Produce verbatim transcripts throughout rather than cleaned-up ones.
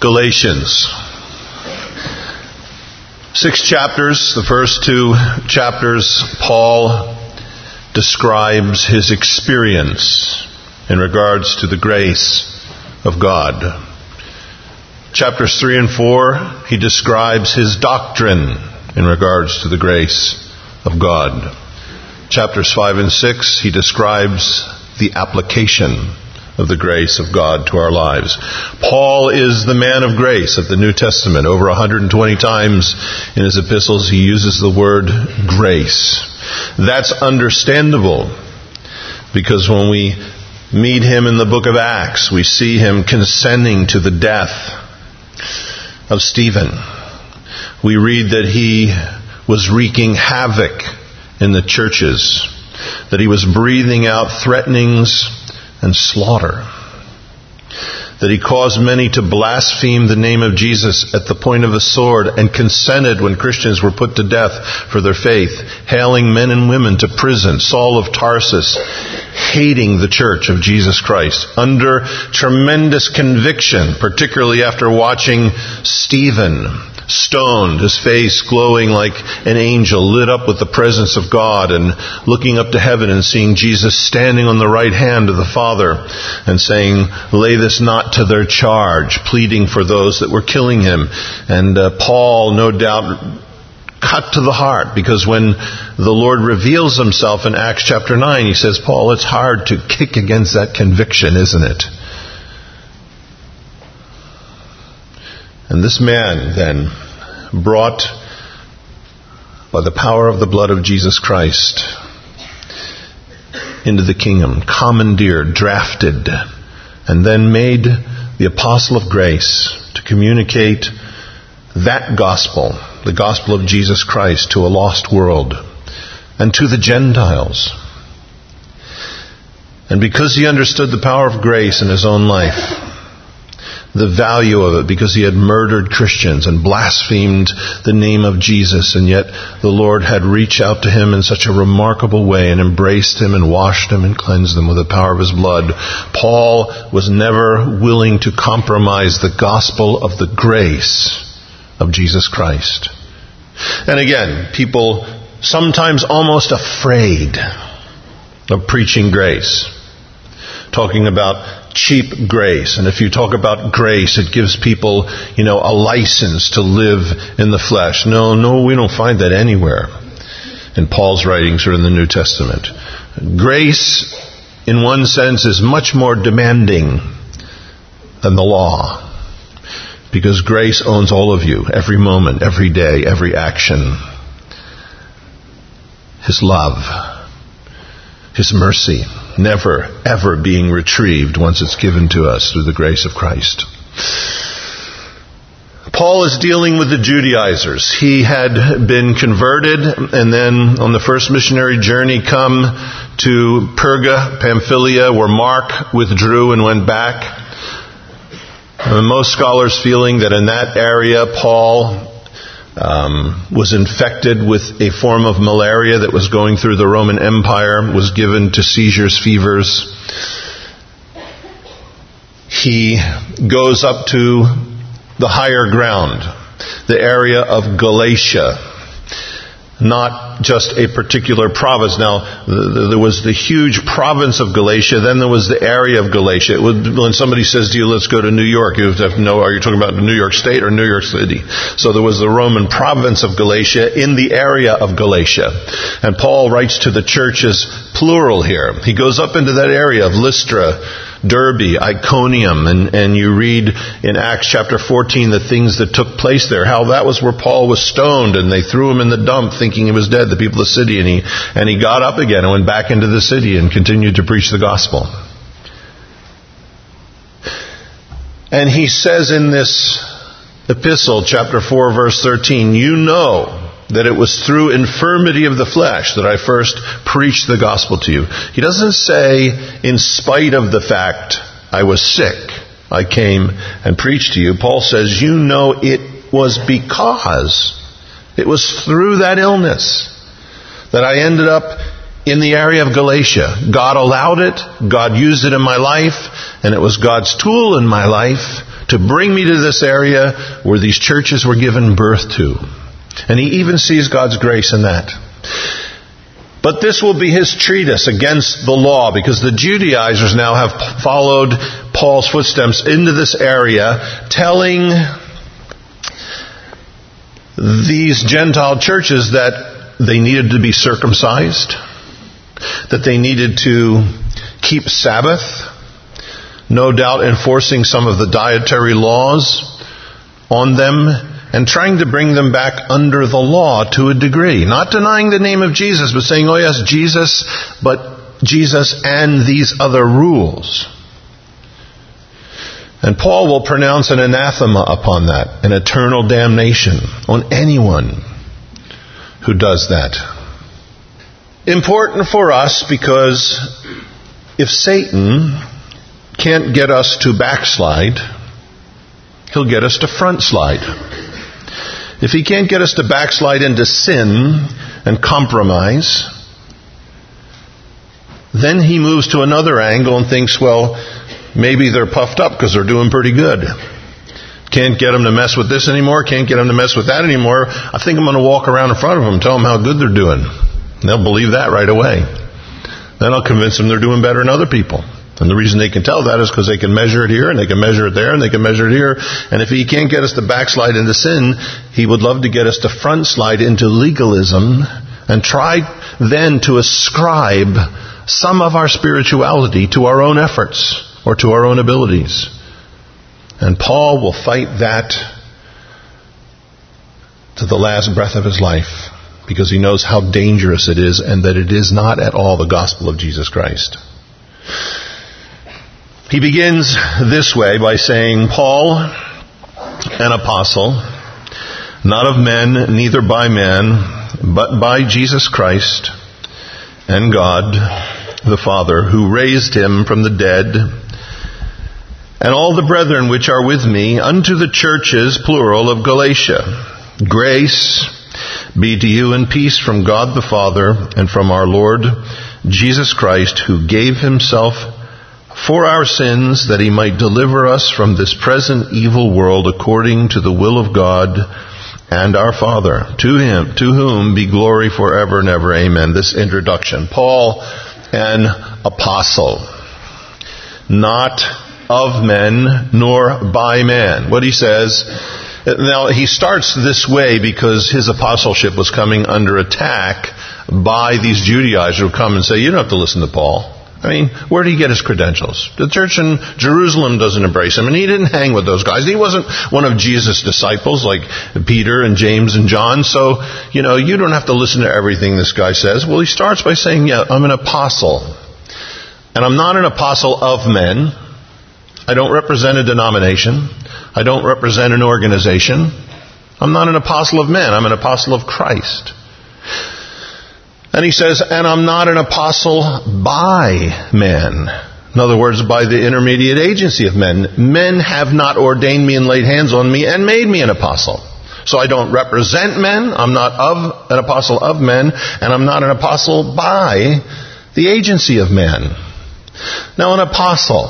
Galatians. Six chapters. The first two chapters, Paul describes his experience in regards to the grace of God. Chapters three and four, he describes his doctrine in regards to the grace of God. Chapters five and six, he describes the application of the grace of God to our lives. Paul is the man of grace of the New Testament. Over one hundred twenty times in his epistles he uses the word grace. That's understandable because when we meet him in the book of Acts, we see him consenting to the death of Stephen. We read that he was wreaking havoc in the churches, that he was breathing out threatenings and slaughter, that he caused many to blaspheme the name of Jesus at the point of a sword and consented when Christians were put to death for their faith, hailing men and women to prison. Saul of Tarsus, hating the church of Jesus Christ, under tremendous conviction, particularly after watching Stephen stoned, his face glowing like an angel, lit up with the presence of God, and looking up to heaven and seeing Jesus standing on the right hand of the Father and saying, "Lay this not to their charge," pleading for those that were killing him. And uh, Paul, no doubt, cut to the heart, because when the Lord reveals himself in Acts chapter nine, he says, "Paul, it's hard to kick against that conviction, isn't it?" And this man then, brought by the power of the blood of Jesus Christ into the kingdom, commandeered, drafted, and then made the apostle of grace to communicate that gospel, the gospel of Jesus Christ, to a lost world and to the Gentiles. And because he understood the power of grace in his own life, the value of it, because he had murdered Christians and blasphemed the name of Jesus, and yet the Lord had reached out to him in such a remarkable way and embraced him and washed him and cleansed him with the power of his blood, Paul was never willing to compromise the gospel of the grace of Jesus Christ. And again, people sometimes almost afraid of preaching grace, talking about cheap grace. And if you talk about grace, it gives people, you know, a license to live in the flesh. No, no, we don't find that anywhere in Paul's writings or in the New Testament. Grace, in one sense, is much more demanding than the law, because grace owns all of you, every moment, every day, every action. His love, His mercy, never, ever being retrieved once it's given to us through the grace of Christ. Paul is dealing with the Judaizers. He had been converted and then on the first missionary journey come to Perga, Pamphylia, where Mark withdrew and went back. And most scholars feeling that in that area Paul Um, was infected with a form of malaria that was going through the Roman Empire, was given to seizures, fevers. He goes up to the higher ground, the area of Galatia, not just a particular province. Now, there was the huge province of Galatia, then there was the area of Galatia. It would, when somebody says to you, let's go to New York, you have to know, are you talking about New York State or New York City? So there was the Roman province of Galatia in the area of Galatia. And Paul writes to the churches plural here. He goes up into that area of Lystra, Derbe, Iconium, and, and you read in Acts chapter fourteen the things that took place there, how that was where Paul was stoned and they threw him in the dump thinking he was dead, the people of the city, and he, and he got up again and went back into the city and continued to preach the gospel. And he says in this epistle, chapter four, verse thirteen, you know that it was through infirmity of the flesh that I first preached the gospel to you. He doesn't say, in spite of the fact I was sick, I came and preached to you. Paul says, you know it was because, it was through that illness that I ended up in the area of Galatia. God allowed it, God used it in my life, and it was God's tool in my life to bring me to this area where these churches were given birth to. And he even sees God's grace in that. But this will be his treatise against the law, because the Judaizers now have followed Paul's footsteps into this area, telling these Gentile churches that they needed to be circumcised, that they needed to keep Sabbath, no doubt enforcing some of the dietary laws on them, and trying to bring them back under the law to a degree. Not denying the name of Jesus, but saying, oh yes, Jesus, but Jesus and these other rules. And Paul will pronounce an anathema upon that, an eternal damnation on anyone who does that. Important for us, because if Satan can't get us to backslide, he'll get us to front slide. If he can't get us to backslide into sin and compromise, then he moves to another angle and thinks, well, maybe they're puffed up because they're doing pretty good. Can't get them to mess with this anymore, can't get them to mess with that anymore. I think I'm going to walk around in front of them and tell them how good they're doing. And they'll believe that right away. Then I'll convince them they're doing better than other people. And the reason they can tell that is because they can measure it here, and they can measure it there, and they can measure it here. And if he can't get us to backslide into sin, he would love to get us to front slide into legalism and try then to ascribe some of our spirituality to our own efforts or to our own abilities. And Paul will fight that to the last breath of his life, because he knows how dangerous it is and that it is not at all the gospel of Jesus Christ. He begins this way by saying, Paul, an apostle, not of men, neither by man, but by Jesus Christ and God the Father, who raised him from the dead, and all the brethren which are with me, unto the churches, plural, of Galatia. Grace be to you and peace from God the Father and from our Lord Jesus Christ, who gave himself for our sins, that he might deliver us from this present evil world, according to the will of God and our Father. To him, to whom be glory forever and ever. Amen. This introduction. Paul, an apostle, not of men, nor by man. What he says, now he starts this way because his apostleship was coming under attack by these Judaizers who come and say, you don't have to listen to Paul. I mean, where did he get his credentials? The church in Jerusalem doesn't embrace him, and he didn't hang with those guys. He wasn't one of Jesus' disciples like Peter and James and John, so, you know, you don't have to listen to everything this guy says. Well, he starts by saying, yeah, I'm an apostle. And I'm not an apostle of men. I don't represent a denomination. I don't represent an organization. I'm not an apostle of men. I'm an apostle of Christ. And he says, and I'm not an apostle by men. In other words, by the intermediate agency of men. Men have not ordained me and laid hands on me and made me an apostle. So I don't represent men. I'm not of an apostle of men. And I'm not an apostle by the agency of men. Now, an apostle,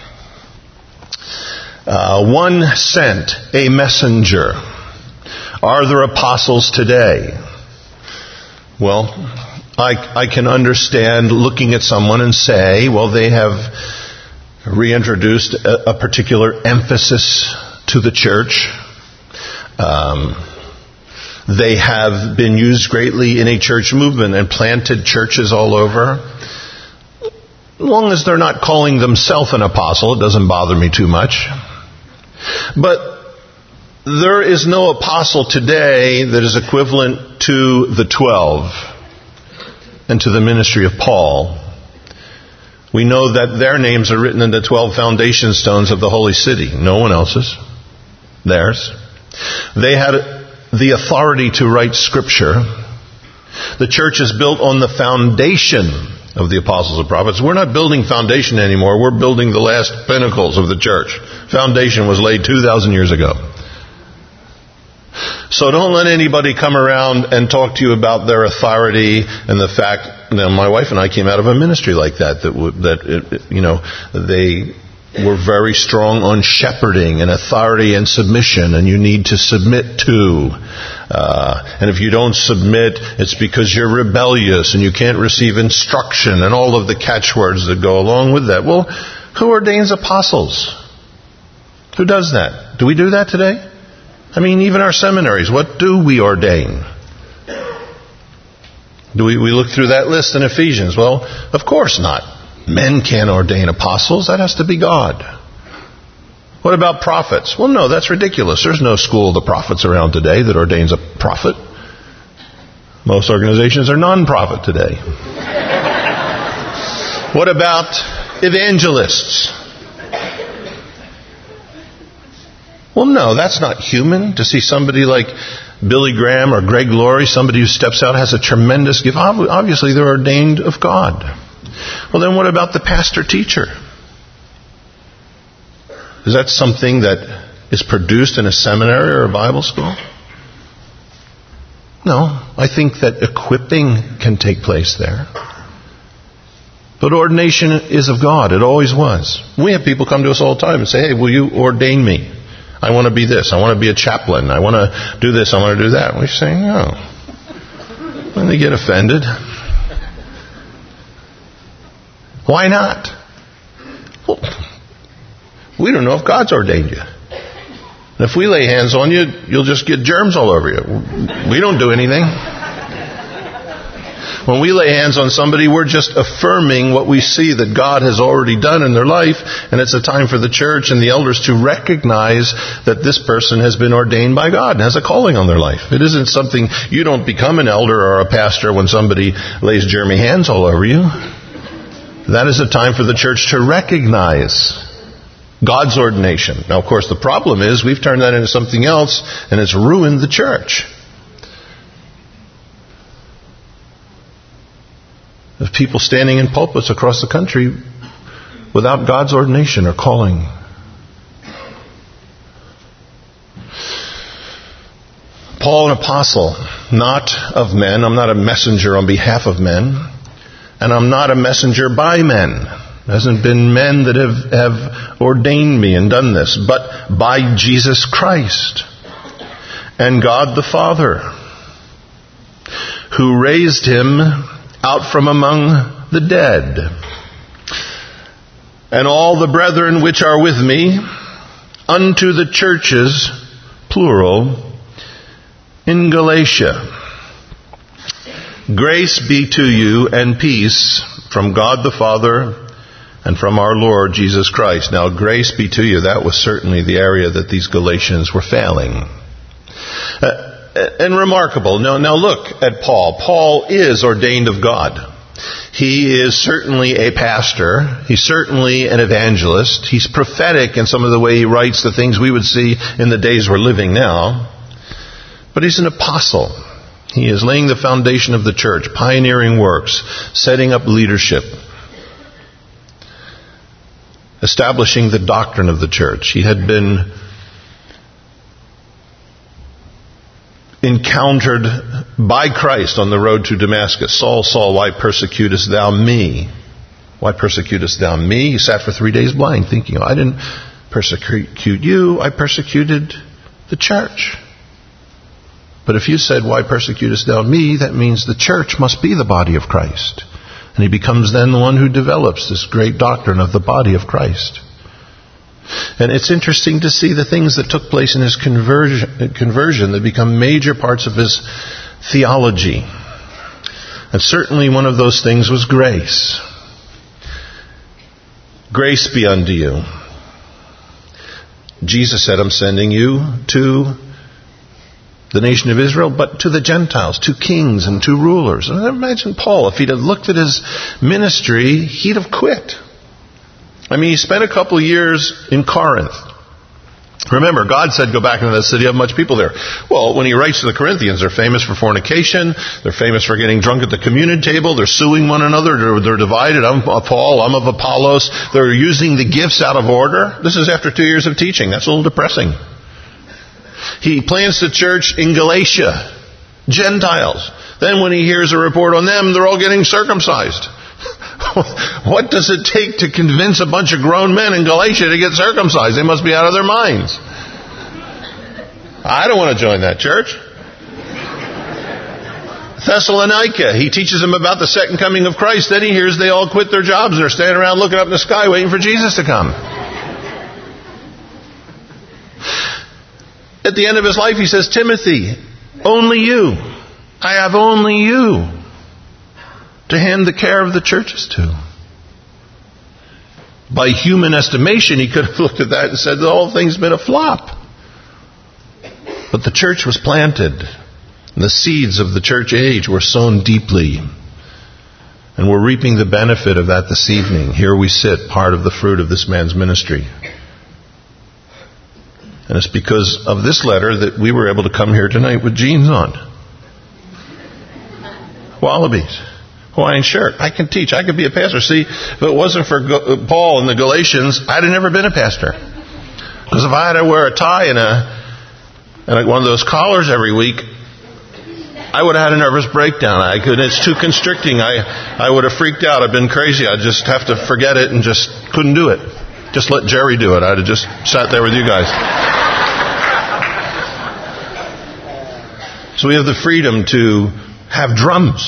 uh, one sent, a messenger. Are there apostles today? Well, I, I can understand looking at someone and say, well, they have reintroduced a, a particular emphasis to the church. Um, they have been used greatly in a church movement and planted churches all over. As long as they're not calling themselves an apostle, it doesn't bother me too much. But there is no apostle today that is equivalent to the twelve and to the ministry of Paul. We know that their names are written in the twelve foundation stones of the holy city. No one else's. Theirs. They had the authority to write Scripture. The church is built on the foundation of the apostles and prophets. We're not building foundation anymore. We're building the last pinnacles of the church. Foundation was laid two thousand years ago. So don't let anybody come around and talk to you about their authority and the fact. You know, my wife and I came out of a ministry like that. That, that it, you know, they we're very strong on shepherding and authority and submission, and you need to submit to. Uh, and if you don't submit, it's because you're rebellious and you can't receive instruction and all of the catchwords that go along with that. Well, who ordains apostles? Who does that? Do we do that today? I mean, even our seminaries, what do we ordain? Do we, we look through that list in Ephesians? Well, of course not. Men can't ordain apostles. That has to be God. What about prophets? Well, no, that's ridiculous. There's no school of the prophets around today that ordains a prophet. Most organizations are non-profit today. What about evangelists? Well, no, that's not human. To see somebody like Billy Graham or Greg Laurie, somebody who steps out, has a tremendous gift. Obviously, they're ordained of God. Well, then what about the pastor-teacher? Is that something that is produced in a seminary or a Bible school? No, I think that equipping can take place there. But ordination is of God. It always was. We have people come to us all the time and say, hey, will you ordain me? I want to be this. I want to be a chaplain. I want to do this. I want to do that. We say, no. When they get offended. Why not? Well, we don't know if God's ordained you. If we lay hands on you, you'll just get germs all over you. We don't do anything. When we lay hands on somebody, we're just affirming what we see that God has already done in their life, and it's a time for the church and the elders to recognize that this person has been ordained by God and has a calling on their life. It isn't something, you don't become an elder or a pastor when somebody lays germy hands all over you. That is a time for the church to recognize God's ordination. Now, of course, the problem is we've turned that into something else, and it's ruined the church. There's people standing in pulpits across the country without God's ordination or calling. Paul, an apostle, not of men. I'm not a messenger on behalf of men. And I'm not a messenger by men. There hasn't been men that have, have ordained me and done this, but by Jesus Christ and God the Father, who raised him out from among the dead. And all the brethren which are with me unto the churches, plural, in Galatia. Grace be to you and peace from God the Father and from our Lord Jesus Christ. Now, grace be to you. That was certainly the area that these Galatians were failing. Uh, and remarkable. Now, now look at Paul. Paul is ordained of God. He is certainly a pastor. He's certainly an evangelist. He's prophetic in some of the way he writes the things we would see in the days we're living now. But he's an apostle. He is laying the foundation of the church, pioneering works, setting up leadership, establishing the doctrine of the church. He had been encountered by Christ on the road to Damascus. Saul, Saul, why persecutest thou me? Why persecutest thou me? He sat for three days blind, thinking, oh, I didn't persecute you, I persecuted the church. But if you said, why persecutest thou me? That means the church must be the body of Christ. And he becomes then the one who develops this great doctrine of the body of Christ. And it's interesting to see the things that took place in his conversion, conversion that become major parts of his theology. And certainly one of those things was grace. Grace be unto you. Jesus said, I'm sending you to the nation of Israel, but to the Gentiles, to kings and to rulers. And imagine Paul, if he'd have looked at his ministry, he'd have quit. I mean, he spent a couple of years in Corinth. Remember, God said, go back into that city, have much people there. Well, when he writes to the Corinthians, they're famous for fornication. They're famous for getting drunk at the communion table. They're suing one another. They're, they're divided. I'm of Paul. I'm of Apollos. They're using the gifts out of order. This is after two years of teaching. That's a little depressing. He plants the church in Galatia. Gentiles. Then when he hears a report on them, they're all getting circumcised. What does it take to convince a bunch of grown men in Galatia to get circumcised? They must be out of their minds. I don't want to join that church. Thessalonica, he teaches them about the second coming of Christ. Then he hears they all quit their jobs and are standing around looking up in the sky waiting for Jesus to come. At the end of his life, he says, Timothy, only you. I have only you to hand the care of the churches to. By human estimation, he could have looked at that and said, the whole thing's been a flop. But the church was planted. And the seeds of the church age were sown deeply. And we're reaping the benefit of that this evening. Here we sit, part of the fruit of this man's ministry. And it's because of this letter that we were able to come here tonight with jeans on. Wallabies. Hawaiian shirt. I can teach. I could be a pastor. See, if it wasn't for Paul and the Galatians, I'd have never been a pastor. Because if I had to wear a tie and a and one of those collars every week, I would have had a nervous breakdown. I could. It's too constricting. I, I would have freaked out. I've been crazy. I'd just have to forget it and just couldn't do it. Just let Jerry do it. I'd have just sat there with you guys. So we have the freedom to have drums.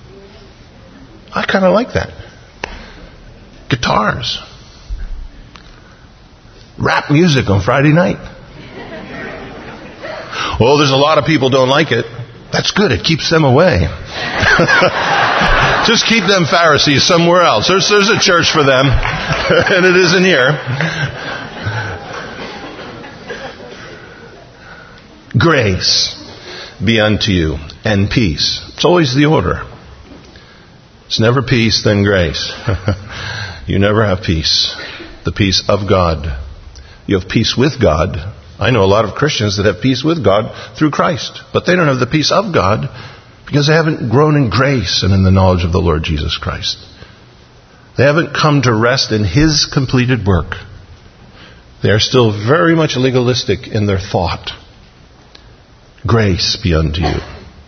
I kind of like that. Guitars. Rap music on Friday night. Well, there's a lot of people don't like it. That's good. It keeps them away. Just keep them Pharisees somewhere else. There's, there's a church for them. And it isn't here. Grace be unto you and peace. It's always the order. It's never peace, then grace. You never have peace. The peace of God. You have peace with God. I know a lot of Christians that have peace with God through Christ. But they don't have the peace of God because they haven't grown in grace and in the knowledge of the Lord Jesus Christ. They haven't come to rest in His completed work. They are still very much legalistic in their thought. Grace be unto you.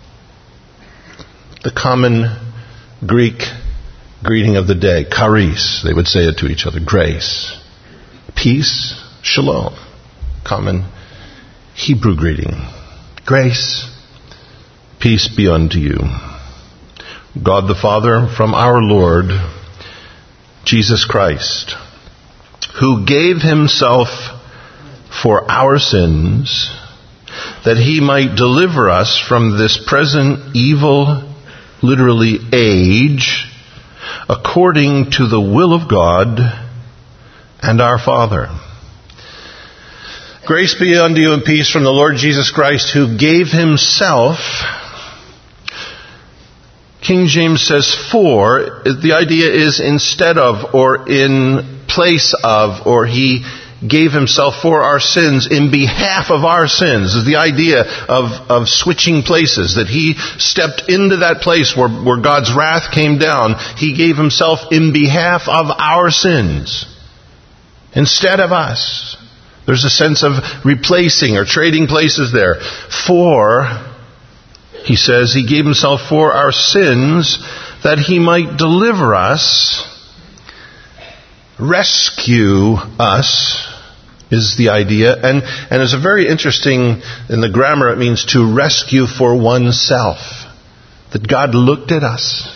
The common Greek greeting of the day, charis, they would say it to each other, grace. Peace, shalom. Common Hebrew greeting. Grace, peace be unto you. God the Father, from our Lord Jesus Christ, who gave Himself for our sins, that He might deliver us from this present evil, literally age, according to the will of God and our Father. Grace be unto you and peace from the Lord Jesus Christ, who gave Himself. King James says for. The idea is instead of, or in place of, or He gave Himself for our sins in behalf of our sins. Is the idea of, of switching places. That He stepped into that place where, where God's wrath came down. He gave Himself in behalf of our sins. Instead of us. There's a sense of replacing or trading places there. For, He says, He gave Himself for our sins that He might deliver us, rescue us, is the idea. And, and it's a very interesting, in the grammar it means to rescue for oneself. That God looked at us.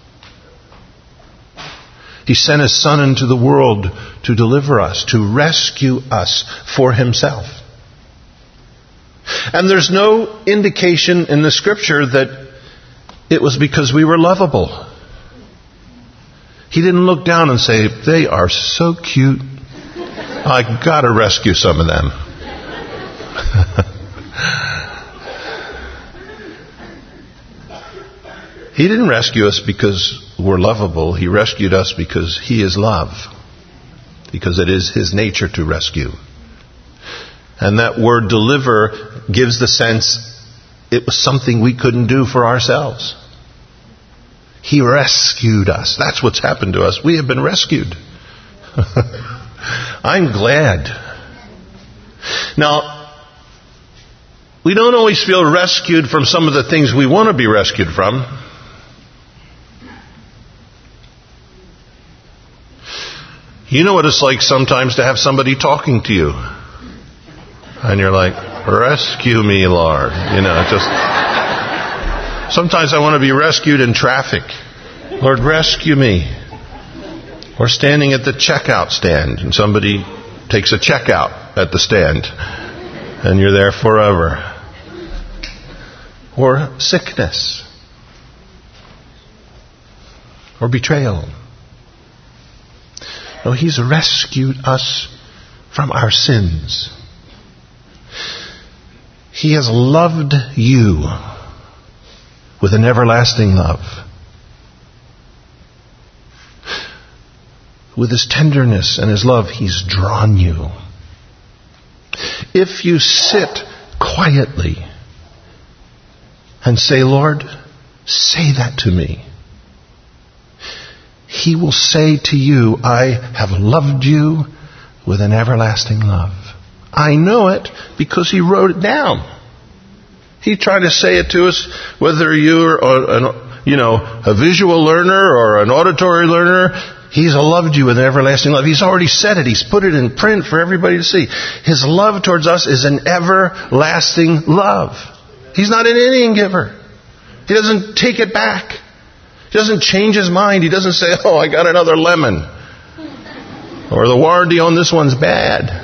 He sent His Son into the world to deliver us, to rescue us for Himself. And there's no indication in the Scripture that it was because we were lovable. He didn't look down and say, they are so cute, I gotta rescue some of them. He didn't rescue us because we're lovable. He rescued us because He is love. Because it is His nature to rescue. And that word deliver gives the sense it was something we couldn't do for ourselves. He rescued us. That's what's happened to us. We have been rescued. I'm glad. Now, we don't always feel rescued from some of the things we want to be rescued from. You know what it's like sometimes to have somebody talking to you. And you're like, rescue me, Lord. You know, it just... Sometimes I want to be rescued in traffic. Lord, rescue me. Or standing at the checkout stand and somebody takes a checkout at the stand and you're there forever. Or sickness. Or betrayal. No, He's rescued us from our sins. He has loved you with an everlasting love. With His tenderness and His love, He's drawn you. If you sit quietly and say, Lord, say that to me, He will say to you, I have loved you with an everlasting love. I know it because He wrote it down. He tried to say it to us, whether you're a, you know, a visual learner or an auditory learner. He's loved you with an everlasting love. He's already said it. He's put it in print for everybody to see. His love towards us is an everlasting love. He's not an Indian giver. He doesn't take it back. He doesn't change His mind. He doesn't say, oh, I got another lemon. Or the warranty on this one's bad.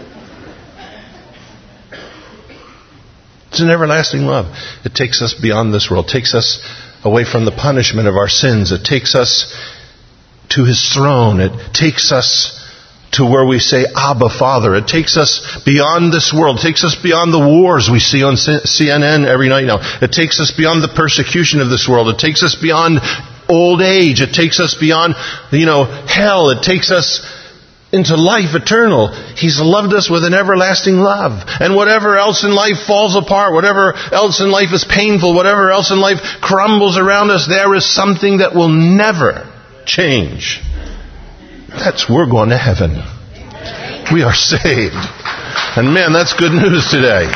It's an everlasting love. It takes us beyond this world. It takes us away from the punishment of our sins. It takes us to His throne. It takes us to where we say, Abba, Father. It takes us beyond this world. It takes us beyond the wars we see on C N N every night now. It takes us beyond the persecution of this world. It takes us beyond old age. It takes us beyond, you know, hell. It takes us into life eternal. He's loved us with an everlasting love. And whatever else in life falls apart, whatever else in life is painful, whatever else in life crumbles around us, there is something that will never change. That's we're going to heaven. We are saved. And man, that's good news today.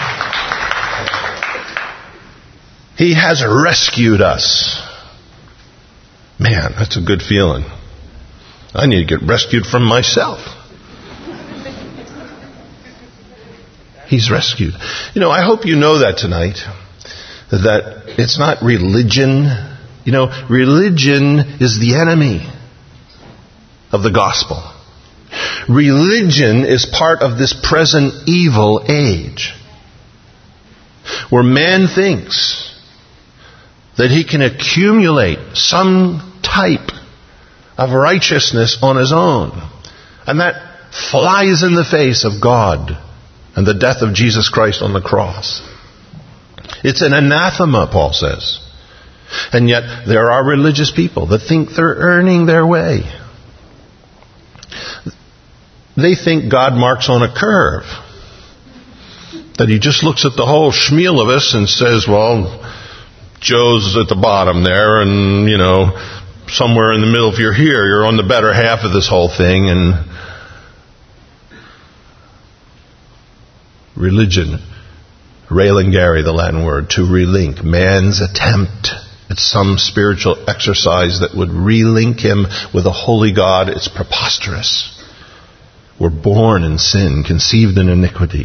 He has rescued us. Man, that's a good feeling. I need to get rescued from myself. He's rescued. You know, I hope you know that tonight. That it's not religion. You know, religion is the enemy of the gospel. Religion is part of this present evil age, where man thinks that he can accumulate some type of righteousness on his own. And that flies in the face of God and the death of Jesus Christ on the cross. It's an anathema, Paul says. And yet there are religious people that think they're earning their way. They think God marks on a curve. That He just looks at the whole schmeal of us and says, well, Joe's at the bottom there, and, you know, somewhere in the middle, if you're here, you're on the better half of this whole thing. And religion, railing Gary, the Latin word, to relink, man's attempt at some spiritual exercise that would relink him with a holy God. It's preposterous. We're born in sin, conceived in iniquity.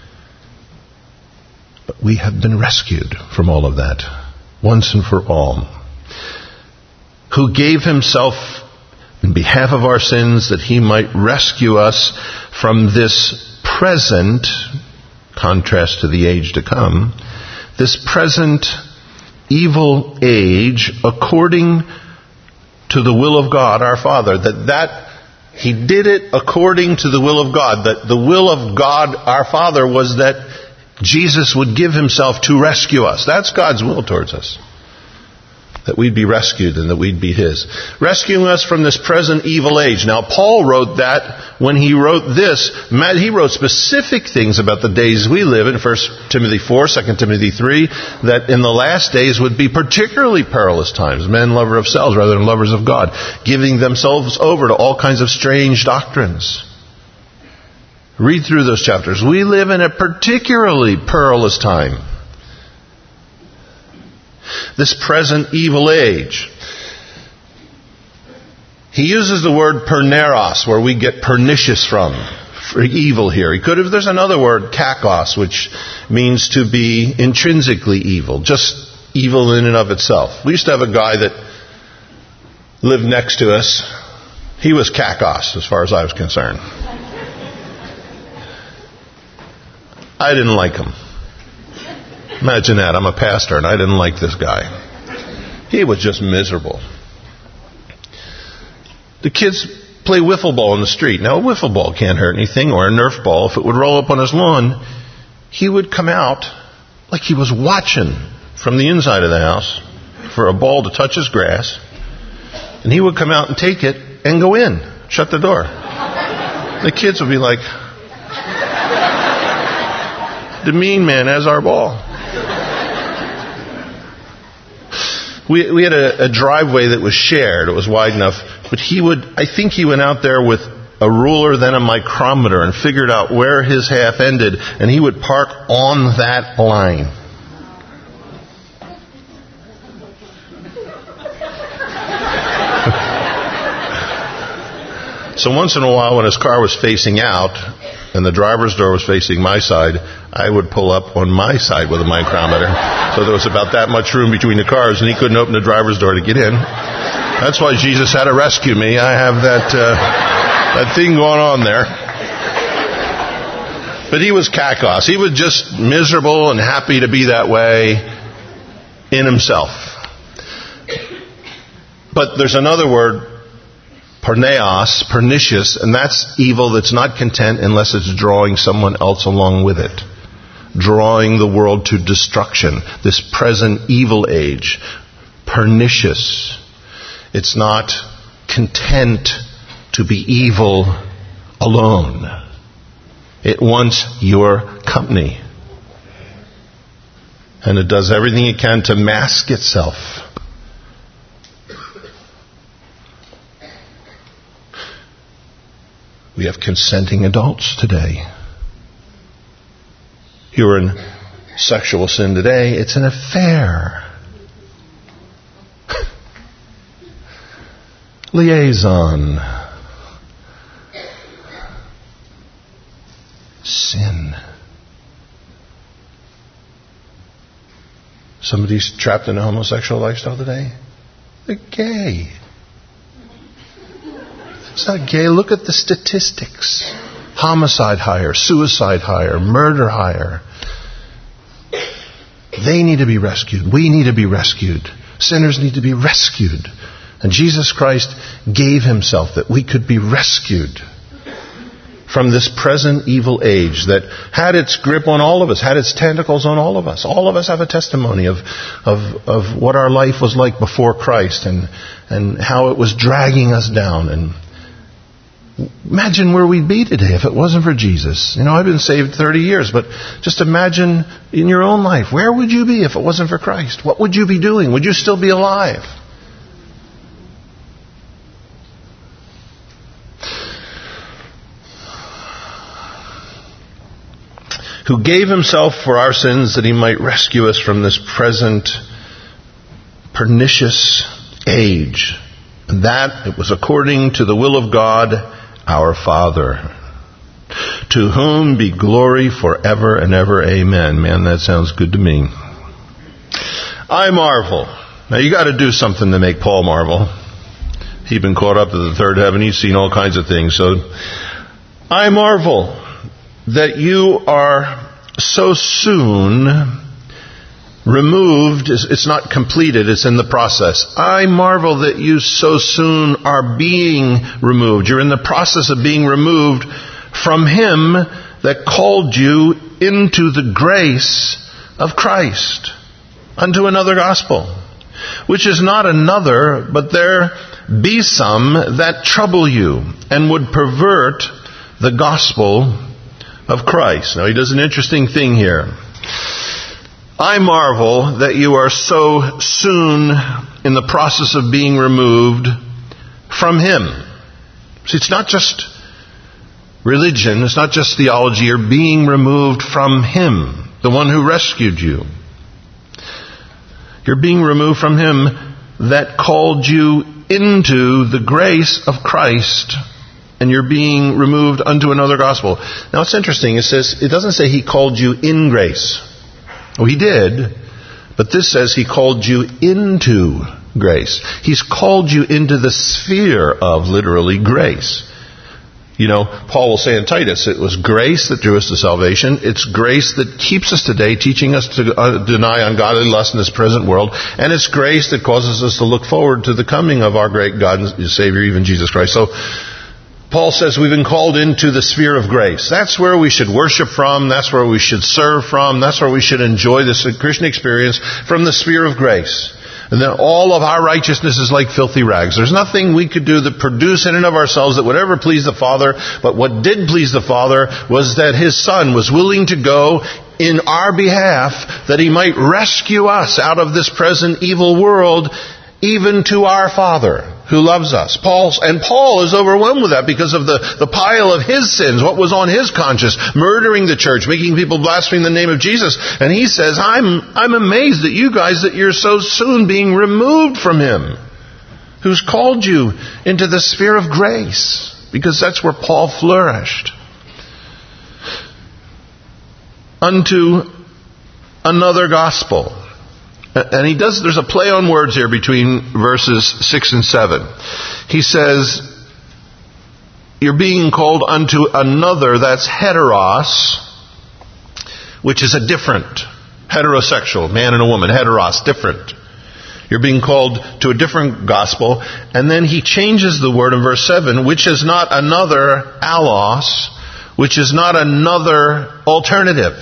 But we have been rescued from all of that, once and for all. Who gave Himself in behalf of our sins that He might rescue us from this present, contrast to the age to come, this present evil age according to the will of God our Father. That that He did it according to the will of God. That the will of God our Father was that Jesus would give Himself to rescue us. That's God's will towards us. That we'd be rescued and that we'd be His. Rescuing us from this present evil age. Now, Paul wrote that when he wrote this. He wrote specific things about the days we live in. First Timothy four, Second Timothy three. That in the last days would be particularly perilous times. Men lover of selves rather than lovers of God. Giving themselves over to all kinds of strange doctrines. Read through those chapters. We live in a particularly perilous time. This present evil age. He uses the word perneros, where we get pernicious from, for evil here. He could have, there's another word, kakos, which means to be intrinsically evil, just evil in and of itself. We used to have a guy that lived next to us. He was kakos, as far as I was concerned. I didn't like him. Imagine that. I'm a pastor and I didn't like this guy. He was just miserable. The kids play wiffle ball in the street. Now, a wiffle ball can't hurt anything, or a Nerf ball. If it would roll up on his lawn, he would come out like he was watching from the inside of the house for a ball to touch his grass. And he would come out and take it and go in, shut the door. The kids would be like, the mean man has our ball. We we had a, a driveway that was shared. It was wide enough. But he would, I think he went out there with a ruler, then a micrometer, and figured out where his half ended. And he would park on that line. So once in a while, when his car was facing out and the driver's door was facing my side, I would pull up on my side with a micrometer. So there was about that much room between the cars, and he couldn't open the driver's door to get in. That's why Jesus had to rescue me. I have that uh, that thing going on there. But he was kakos. He was just miserable and happy to be that way in himself. But there's another word, porneos, pernicious, and that's evil that's not content unless it's drawing someone else along with it. Drawing the world to destruction. This present evil age. Pernicious. It's not content to be evil alone. It wants your company. And it does everything it can to mask itself. We have consenting adults today. You're in sexual sin today. It's an affair. Liaison. Sin. Somebody's trapped in a homosexual lifestyle today. They're gay. It's not gay. Look at the statistics. Homicide higher, suicide higher, murder higher. They need to be rescued. We need to be rescued. Sinners need to be rescued. And Jesus Christ gave himself that we could be rescued from this present evil age that had its grip on all of us, had its tentacles on all of us. All of us have a testimony of of, of what our life was like before Christ and, and how it was dragging us down. And imagine where we'd be today if it wasn't for Jesus. You know, I've been saved thirty years, but just imagine in your own life, where would you be if it wasn't for Christ? What would you be doing? Would you still be alive? Who gave himself for our sins that he might rescue us from this present pernicious age. And that it was according to the will of God, our Father, to whom be glory forever and ever. Amen. Man, that sounds good to me. I marvel. Now you got to do something to make Paul marvel. He'd been caught up to the third heaven. He's seen all kinds of things. So I marvel that you are so soon removed. It's not completed, it's in the process. I marvel that you so soon are being removed. You're in the process of being removed from him that called you into the grace of Christ unto another gospel, which is not another, but there be some that trouble you and would pervert the gospel of Christ. Now he does an interesting thing here. I marvel that you are so soon in the process of being removed from him. See, it's not just religion, it's not just theology. You're being removed from him, the one who rescued you. You're being removed from him that called you into the grace of Christ, and you're being removed unto another gospel. Now it's interesting. It says, it doesn't say he called you in grace. Oh, he did. But this says he called you into grace. He's called you into the sphere of, literally, grace. You know, Paul will say in Titus, it was grace that drew us to salvation. It's grace that keeps us today, teaching us to uh, deny ungodly lust in this present world. And it's grace that causes us to look forward to the coming of our great God and Savior, even Jesus Christ. So, Paul says we've been called into the sphere of grace. That's where we should worship from. That's where we should serve from. That's where we should enjoy this Christian experience, from the sphere of grace. And then all of our righteousness is like filthy rags. There's nothing we could do that produce in and of ourselves that would ever please the Father. But what did please the Father was that His Son was willing to go in our behalf, that He might rescue us out of this present evil world, even to our Father who loves us. Paul's, and Paul is overwhelmed with that because of the, the pile of his sins, what was on his conscience, murdering the church, making people blaspheme the name of Jesus. And he says, I'm, I'm amazed at you guys that you're so soon being removed from Him, who's called you into the sphere of grace, because that's where Paul flourished. Unto another gospel. And he does, there's a play on words here between verses six and seven. He says, you're being called unto another, that's heteros, which is a different, heterosexual, man and a woman, heteros, different. You're being called to a different gospel. And then he changes the word in verse seven, which is not another allos, which is not another alternative.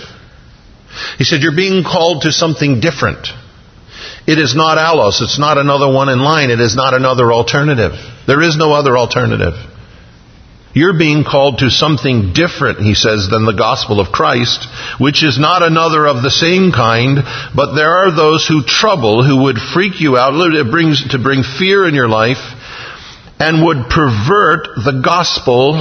He said, you're being called to something different. It is not allos. It's not another one in line. It is not another alternative. There is no other alternative. You're being called to something different, he says, than the gospel of Christ, which is not another of the same kind, but there are those who trouble, who would freak you out, it brings, to bring fear in your life, and would pervert the gospel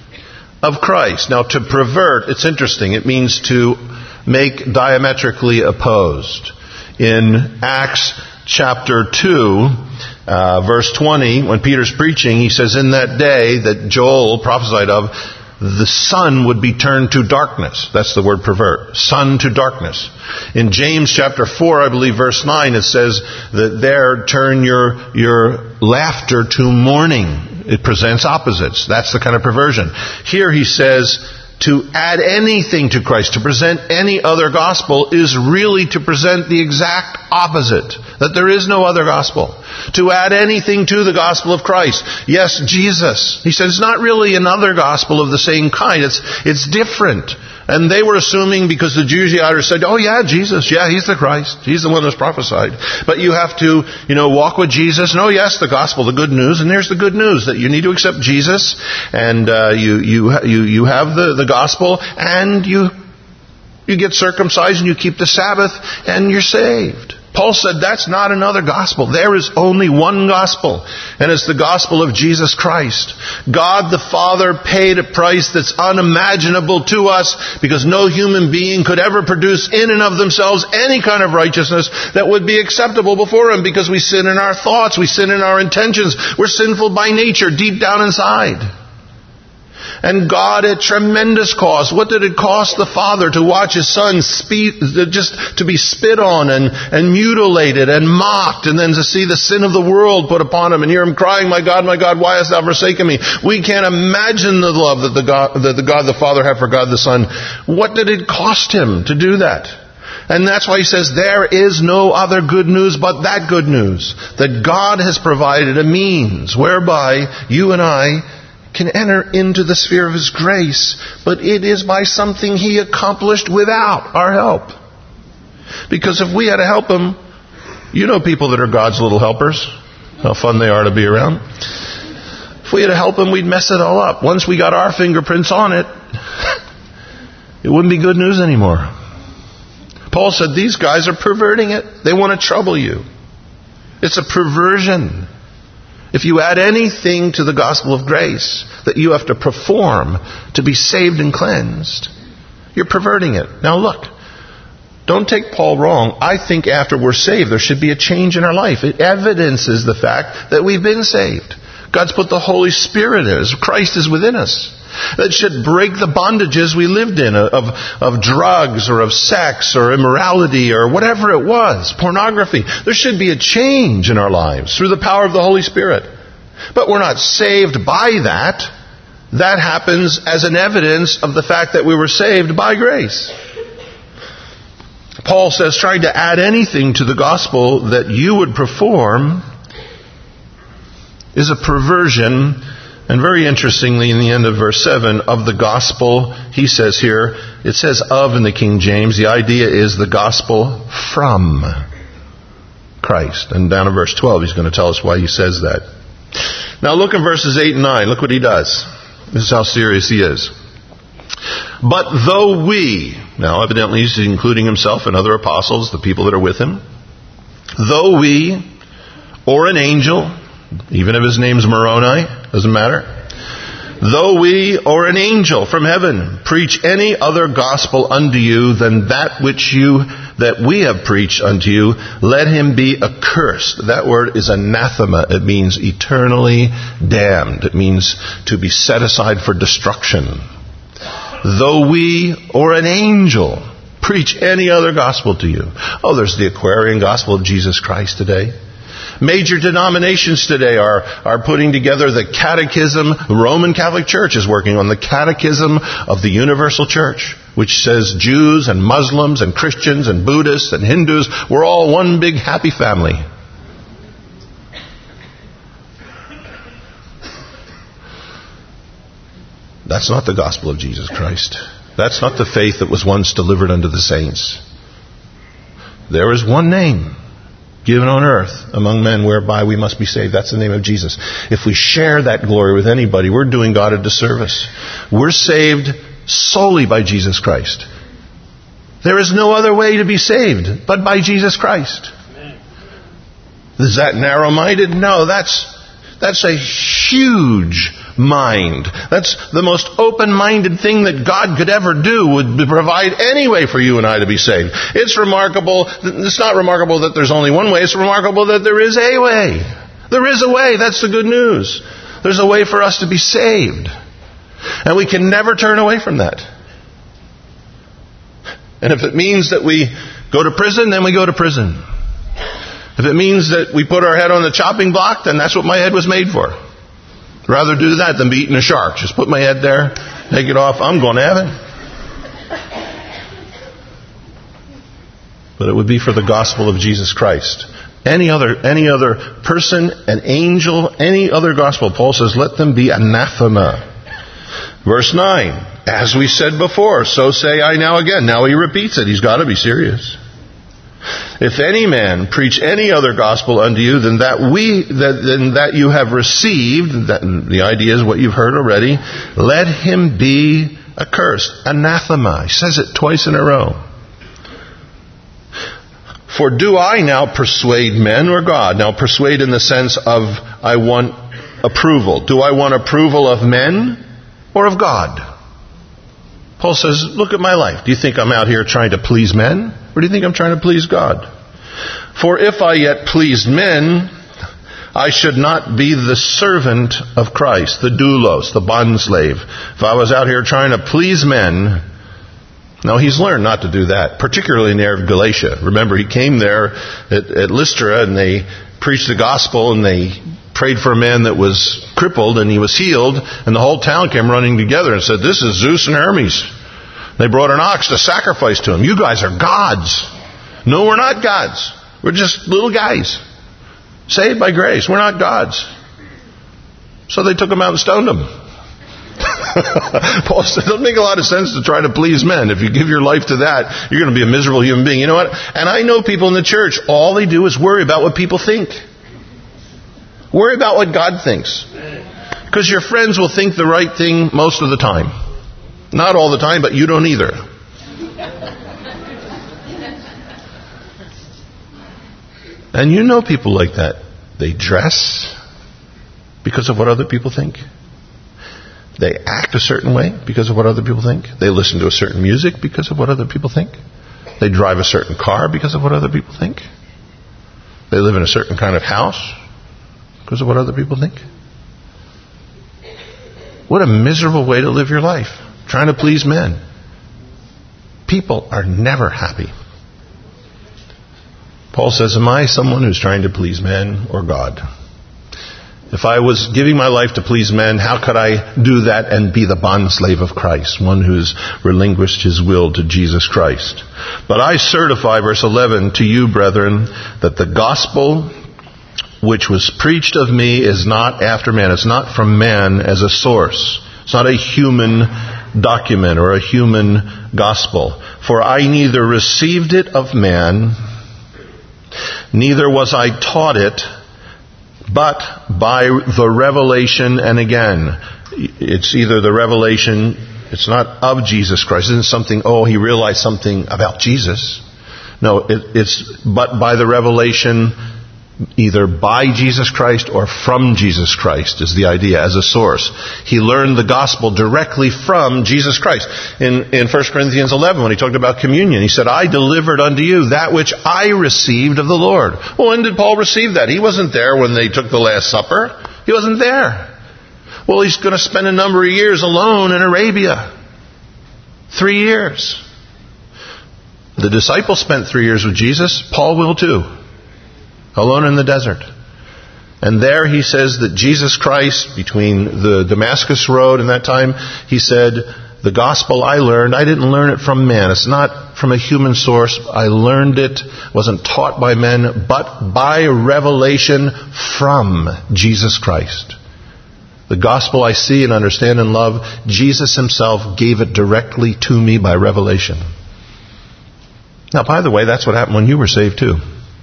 of Christ. Now, to pervert, it's interesting. It means to make diametrically opposed. In Acts chapter two, uh, verse twenty, when Peter's preaching, he says, in that day that Joel prophesied of, the sun would be turned to darkness. That's the word pervert. Sun to darkness. In James chapter four, I believe, verse nine, it says that there, turn your, your laughter to mourning. It presents opposites. That's the kind of perversion. Here he says, to add anything to Christ, to present any other gospel, is really to present the exact opposite. That there is no other gospel. To add anything to the gospel of Christ. Yes, Jesus. He said it's not really another gospel of the same kind. It's, it's different. And they were assuming, because the Jews said, oh yeah, Jesus, yeah, He's the Christ. He's the one that's prophesied. But you have to, you know, walk with Jesus. And oh yes, the gospel, the good news. And there's the good news, that you need to accept Jesus. And uh, you, you, you, you have the, the gospel. And you, you get circumcised and you keep the Sabbath. And you're saved. Paul said that's not another gospel. There is only one gospel, and it's the gospel of Jesus Christ. God the Father paid a price that's unimaginable to us, because no human being could ever produce in and of themselves any kind of righteousness that would be acceptable before Him, because we sin in our thoughts, we sin in our intentions. We're sinful by nature, deep down inside. And God, at tremendous cost. What did it cost the Father to watch His Son speak, just to be spit on and, and mutilated and mocked, and then to see the sin of the world put upon Him and hear Him crying, my God, my God, why hast Thou forsaken me? We can't imagine the love that the God, that the God the Father had for God the Son. What did it cost Him to do that? And that's why he says there is no other good news but that good news. That God has provided a means whereby you and I can enter into the sphere of His grace, but it is by something He accomplished without our help. Because if we had to help Him, you know people that are God's little helpers, how fun they are to be around. If we had to help Him, we'd mess it all up. Once we got our fingerprints on it, it wouldn't be good news anymore. Paul said these guys are perverting it. They want to trouble you. It's a perversion. If you add anything to the gospel of grace that you have to perform to be saved and cleansed, you're perverting it. Now look, Don't take Paul wrong. I think after we're saved, there should be a change in our life. It evidences the fact that we've been saved. God's put the Holy Spirit in us. Christ is within us. That should break the bondages we lived in of, of drugs or of sex or immorality or whatever it was, pornography. There should be a change in our lives through the power of the Holy Spirit. But we're not saved by that. That happens as an evidence of the fact that we were saved by grace. Paul says trying to add anything to the gospel that you would perform is a perversion. And very interestingly, in the end of verse seven, of the gospel, he says here, it says of in the King James. The idea is the gospel from Christ. And down in verse twelve, he's going to tell us why he says that. Now look in verses eight and nine. Look what he does. This is how serious he is. But though we, now evidently he's including himself and other apostles, the people that are with him, though we, or an angel, even if his name's Moroni, doesn't matter. Though we or an angel from heaven preach any other gospel unto you than that which you, that we have preached unto you, let him be accursed. That word is anathema. It means eternally damned. It means to be set aside for destruction. Though we or an angel preach any other gospel to you. Oh, there's the Aquarian gospel of Jesus Christ today. Major denominations today are, are putting together the catechism. The Roman Catholic Church is working on the catechism of the Universal Church, which says Jews and Muslims and Christians and Buddhists and Hindus, we're all one big happy family. That's not the gospel of Jesus Christ. That's not the faith that was once delivered unto the saints. There is one name given on earth among men whereby we must be saved. That's the name of Jesus. If we share that glory with anybody, we're doing God a disservice. We're saved solely by Jesus Christ. There is no other way to be saved but by Jesus Christ. Is that narrow-minded? No, that's that's a huge mind. That's the most open-minded thing that God could ever do, would provide any way for you and I to be saved. It's remarkable. It's not remarkable that there's only one way. It's remarkable that there is a way. There is a way. That's the good news. There's a way for us to be saved. And we can never turn away from that. And if it means that we go to prison, then we go to prison. If it means that we put our head on the chopping block, then that's what my head was made for. Rather do that than be eating a shark. Just put my head there, take it off, I'm going to heaven. But it would be for the gospel of Jesus Christ. Any other any other person, an angel, any other gospel, Paul says, let them be anathema. Verse nine, as we said before, so say I now again. Now he repeats it. He's got to be serious. If any man preach any other gospel unto you than that we that, than that you have received, that, the idea is what you've heard already, let him be accursed. Anathema. He says it twice in a row. For do I now persuade men or God? Now persuade in the sense of I want approval. Do I want approval of men or of God? Paul says, look at my life. Do you think I'm out here trying to please men? Or do you think I'm trying to please God? For if I yet pleased men, I should not be the servant of Christ, the doulos, the bondslave. If I was out here trying to please men, no, he's learned not to do that, particularly in the area of Galatia. Remember, he came there at, at Lystra and they preached the gospel and they prayed for a man that was crippled and he was healed, and the whole town came running together and said, this is Zeus and Hermes. They brought an ox to sacrifice to him. You guys are gods. No, we're not gods. We're just little guys. Saved by grace. We're not gods. So they took him out and stoned him. Paul said, it doesn't make a lot of sense to try to please men. If you give your life to that, you're going to be a miserable human being. You know what? And I know people in the church, all they do is worry about what people think. Worry about what God thinks. Because your friends will think the right thing most of the time. Not all the time, but you don't either. And you know people like that. They dress because of what other people think. They act a certain way because of what other people think. They listen to a certain music because of what other people think. They drive a certain car because of what other people think. They live in a certain kind of house because of what other people think. What a miserable way to live your life, trying to please men. People are never happy. Paul says, am I someone who's trying to please men or God? If I was giving my life to please men, how could I do that and be the bondslave of Christ, one who's relinquished his will to Jesus Christ? But I certify, verse eleven, to you, brethren, that the gospel which was preached of me is not after man. It's not from man as a source. It's not a human document or a human gospel. For I neither received it of man, neither was I taught it, but by the revelation, and again, it's either the revelation, it's not of Jesus Christ. It isn't something, oh, he realized something about Jesus. No, it, it's but by the revelation, either by Jesus Christ or from Jesus Christ is the idea as a source. He learned the gospel directly from Jesus Christ. In, in First Corinthians eleven, when he talked about communion, he said, I delivered unto you that which I received of the Lord. Well, when did Paul receive that? He wasn't there when they took the Last Supper. He wasn't there. Well, he's going to spend a number of years alone in Arabia. Three years. The disciples spent three years with Jesus. Paul will too. Alone in the desert. And there he says that Jesus Christ, between the Damascus Road and that time, he said, the gospel I learned, I didn't learn it from man. It's not from a human source. I learned it, wasn't taught by men, but by revelation from Jesus Christ. The gospel I see and understand and love, Jesus himself gave it directly to me by revelation. Now, by the way, that's what happened when you were saved too.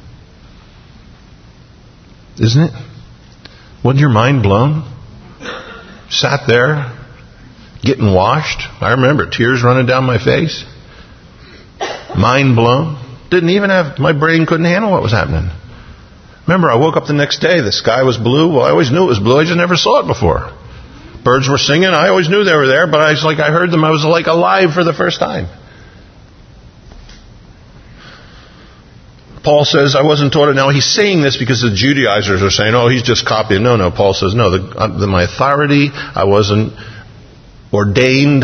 Isn't it? Wasn't your mind blown? Sat there, getting washed. I remember tears running down my face. Mind blown. Didn't even have, my brain couldn't handle what was happening. Remember, I woke up the next day, the sky was blue. Well, I always knew it was blue, I just never saw it before. Birds were singing, I always knew they were there, but I was like, I heard them, I was like alive for the first time. Paul says, I wasn't taught it. Now, he's saying this because the Judaizers are saying, oh, he's just copying. No, no, Paul says, no, the, uh, the, my authority, I wasn't ordained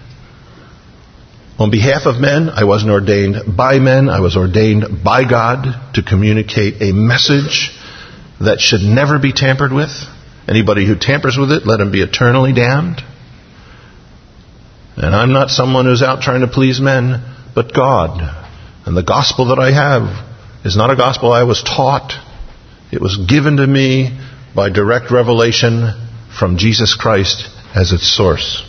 on behalf of men. I wasn't ordained by men. I was ordained by God to communicate a message that should never be tampered with. Anybody who tampers with it, let him be eternally damned. And I'm not someone who's out trying to please men, but God. And the gospel that I have is not a gospel I was taught. It was given to me by direct revelation from Jesus Christ as its source.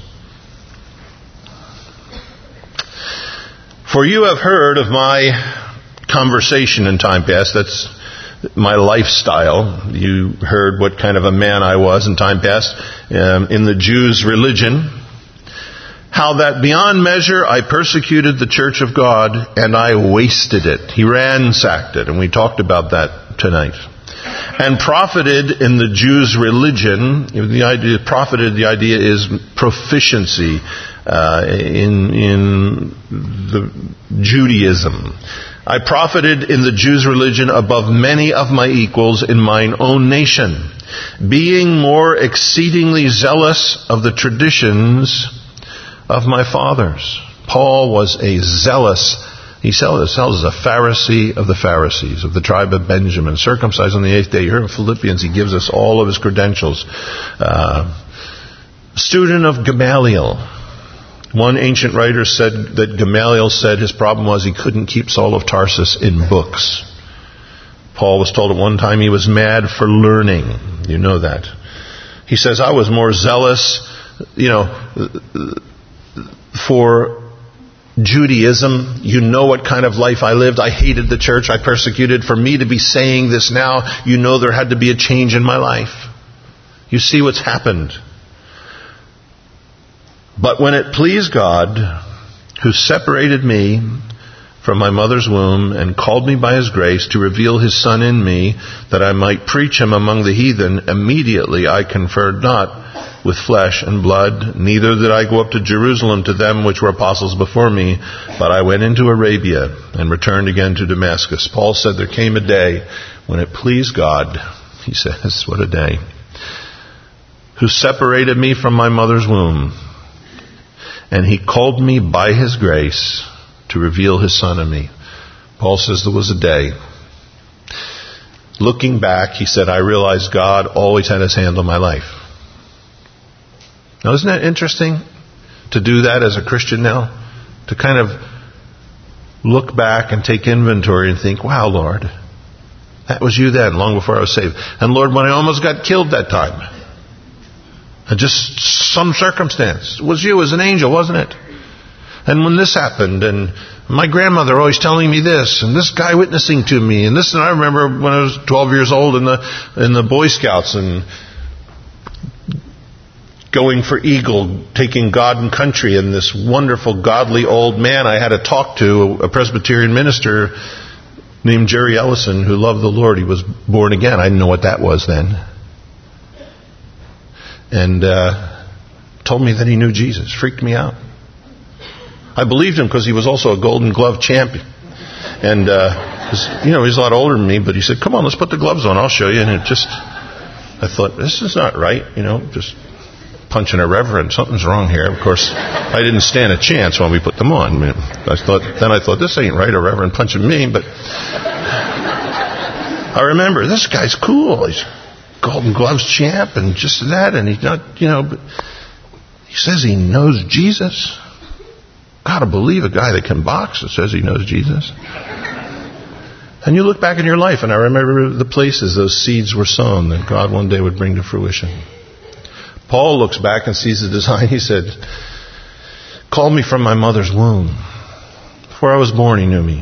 For you have heard of my conversation in time past. That's my lifestyle. You heard what kind of a man I was in time past um, in the Jews' religion. How that beyond measure I persecuted the church of God and I wasted it. He ransacked it, and we talked about that tonight. And profited in the Jews' religion. The idea profited. The idea is proficiency uh, in in the Judaism. I profited in the Jews' religion above many of my equals in mine own nation, being more exceedingly zealous of the traditions of my fathers. Paul was a zealous, he sells himself as a Pharisee of the Pharisees, of the tribe of Benjamin, circumcised on the eighth day. You hear in Philippians, he gives us all of his credentials. Uh, student of Gamaliel. One ancient writer said that Gamaliel said his problem was he couldn't keep Saul of Tarsus in books. Paul was told at one time he was mad for learning. You know that. He says, I was more zealous, you know, for Judaism. You know what kind of life I lived. I hated the church. I persecuted. For me to be saying this now, you know there had to be a change in my life. You see what's happened. But when it pleased God, who separated me from my mother's womb and called me by his grace to reveal his Son in me, that I might preach him among the heathen, immediately I conferred not with flesh and blood, neither did I go up to Jerusalem to them which were apostles before me, but I went into Arabia and returned again to Damascus. Paul said there came a day when it pleased God, he says, what a day, who separated me from my mother's womb, and he called me by his grace to reveal his Son in me. Paul says there was a day. Looking back, he said, I realized God always had his hand on my life. Now, isn't that interesting to do that as a Christian now? To kind of look back and take inventory and think, wow, Lord, that was you then, long before I was saved. And Lord, when I almost got killed that time, and just some circumstance, it was you as an angel, wasn't it? And when this happened, and my grandmother always telling me this, and this guy witnessing to me, and this, and I remember when I was twelve years old in the in the Boy Scouts, and going for Eagle, taking God and country, and this wonderful, godly old man I had to talk to, a Presbyterian minister named Jerry Ellison, who loved the Lord. He was born again. I didn't know what that was then. And uh, told me that he knew Jesus. Freaked me out. I believed him because he was also a Golden Glove champion. And, uh, you know, he's a lot older than me, but he said, come on, let's put the gloves on, I'll show you. And it just, I thought, this is not right, you know, just punching a reverend. Something's wrong here. Of course, I didn't stand a chance when we put them on. I mean, I thought, then I thought, this ain't right, a reverend punching me, but I remember, this guy's cool. He's Golden Gloves champ and just that, and he's not, you know, but he says he knows Jesus. Gotta believe a guy that can box that says he knows Jesus. And you look back in your life, and I remember the places those seeds were sown that God one day would bring to fruition. Paul looks back and sees the design. He said, called me from my mother's womb. Before I was born, he knew me.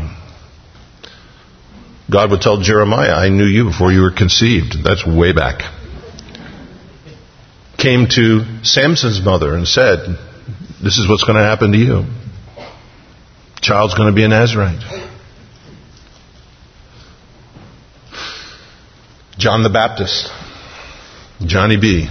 God would tell Jeremiah, I knew you before you were conceived. That's way back. Came to Samson's mother and said, this is what's going to happen to you. Child's going to be a Nazirite. John the Baptist, Johnny B,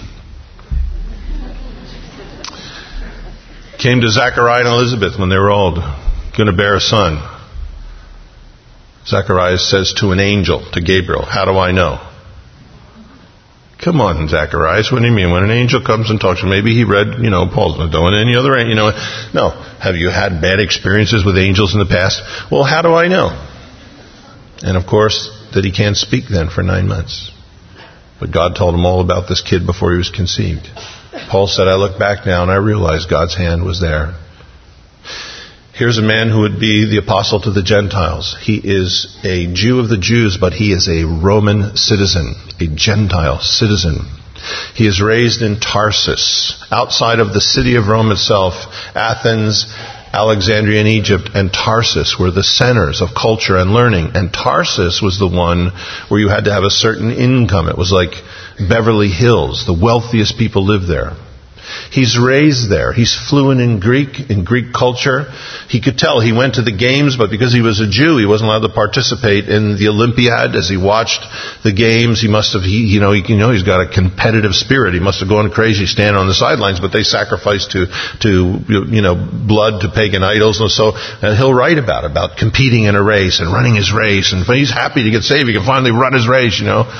came to Zachariah and Elizabeth when they were old, going to bear a son. Zacharias says to an angel, to Gabriel, how do I know? Come on, Zacharias, what do you mean? When an angel comes and talks to you, maybe he read, you know, Paul's not doing any other, you know. No. Have you had bad experiences with angels in the past? Well, how do I know? And of course, that he can't speak then for nine months. But God told him all about this kid before he was conceived. Paul said, I look back now and I realize God's hand was there. Here's a man who would be the apostle to the Gentiles. He is a Jew of the Jews, but he is a Roman citizen, a Gentile citizen. He is raised in Tarsus, outside of the city of Rome itself. Athens, Alexandria in Egypt, and Tarsus were the centers of culture and learning. And Tarsus was the one where you had to have a certain income. It was like Beverly Hills. The wealthiest people lived there. He's raised there. He's fluent in Greek, in Greek culture. He could tell he went to the games, but because he was a Jew, he wasn't allowed to participate in the Olympiad. As he watched the games, he must have, he, you know, he, you know, he's got a competitive spirit. He must have gone crazy standing on the sidelines, but they sacrificed to, to, you know, blood to pagan idols. And so, and he'll write about, about competing in a race and running his race. And he's happy to get saved. He can finally run his race, you know.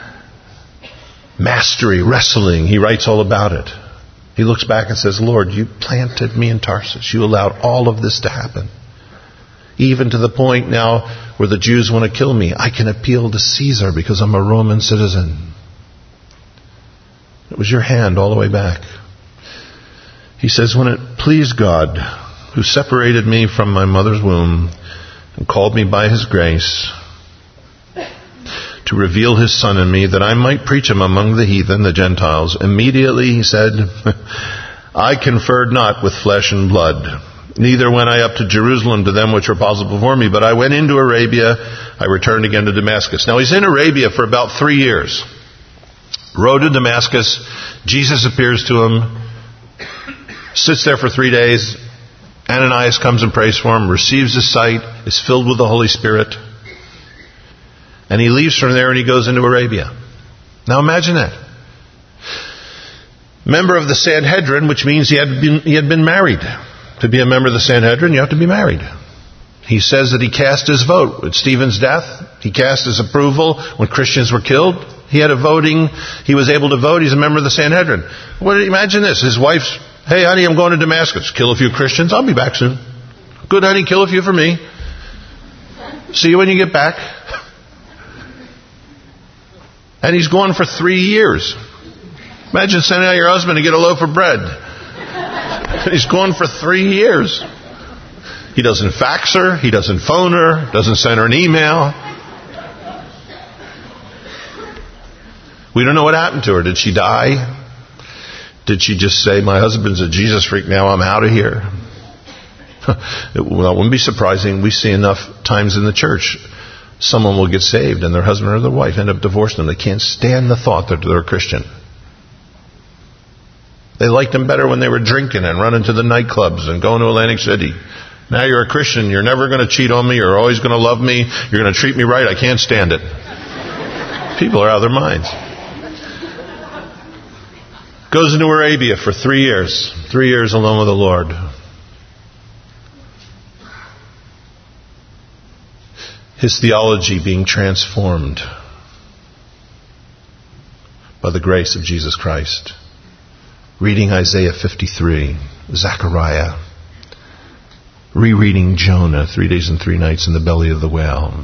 Mastery, wrestling, he writes all about it. He looks back and says, Lord, you planted me in Tarsus. You allowed all of this to happen. Even to the point now where the Jews want to kill me. I can appeal to Caesar because I'm a Roman citizen. It was your hand all the way back. He says, when it pleased God, who separated me from my mother's womb and called me by his grace, to reveal his Son in me, that I might preach him among the heathen, the Gentiles. Immediately he said, I conferred not with flesh and blood, neither went I up to Jerusalem to them which were apostles before me, but I went into Arabia, I returned again to Damascus. Now he's in Arabia for about three years. Road to Damascus, Jesus appears to him, sits there for three days. Ananias comes and prays for him, receives his sight, is filled with the Holy Spirit. And he leaves from there and he goes into Arabia. Now imagine that. member of the Sanhedrin, which means he had been, he had been married. To be a member of the Sanhedrin, you have to be married. He says that he cast his vote at Stephen's death. He cast his approval when Christians were killed. He had a voting, he was able to vote. He's a member of the Sanhedrin. What, imagine this. His wife's, hey honey, I'm going to Damascus. Kill a few Christians. I'll be back soon. Good honey, kill a few for me. See you when you get back. And he's gone for three years. Imagine sending out your husband to get a loaf of bread. He's gone for three years. He doesn't fax her. He doesn't phone her. Doesn't send her an email. We don't know what happened to her. Did she die? Did she just say, my husband's a Jesus freak, now I'm out of here? Well, it wouldn't be surprising. We see enough times in the church, someone will get saved and their husband or their wife end up divorcing them. They can't stand the thought that they're a Christian. They liked them better when they were drinking and running to the nightclubs and going to Atlantic City. Now you're a Christian. You're never going to cheat on me. You're always going to love me. You're going to treat me right. I can't stand it. People are out of their minds. Goes into Arabia for three years. Three years alone with the Lord. His theology being transformed by the grace of Jesus Christ. Reading Isaiah fifty-three, Zechariah. Rereading Jonah, three days and three nights in the belly of the whale.